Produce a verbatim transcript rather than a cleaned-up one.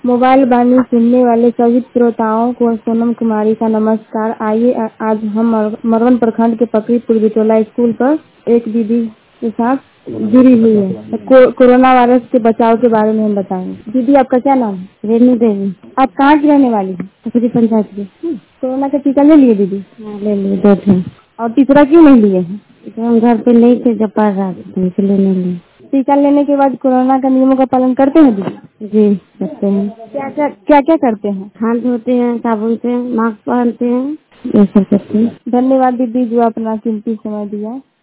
Mobile वाणी सुनने वाले सभी श्रोताओं को सोनम कुमारी का नमस्कार। आइए आ- आज हम मर- मरवन प्रखंड के पकड़ीपुर बिटोला स्कूल पर एक दीदी के साथ जुड़ी हुई है। को, कोरोना वायरस के बचाव के बारे में हम बताएंगे। दीदी आपका क्या नाम है? रेनू देवी, आप कहाँ की रहने वाली हैं? पकड़ी पंचायत की। हम्म, कोरोना का टीका ले लिए दीदी? हाँ, ले लिए दो थे। और तीसरा क्यों नहीं लिए हैं? तो हम घर पे नहीं थे, जब पढ़ रहा था इसलिए नहीं लिए। टीका लेने के बाद कोरोना का नियमों का पालन करते हैं दीदी? जी करते हैं। क्या क्या क्या क्या करते हैं? हाथ धोते हैं साबुन से, मास्क पहनते हैं, ये सब करते हैं। धन्यवाद दीदी जो अपना कीमती समय दिया।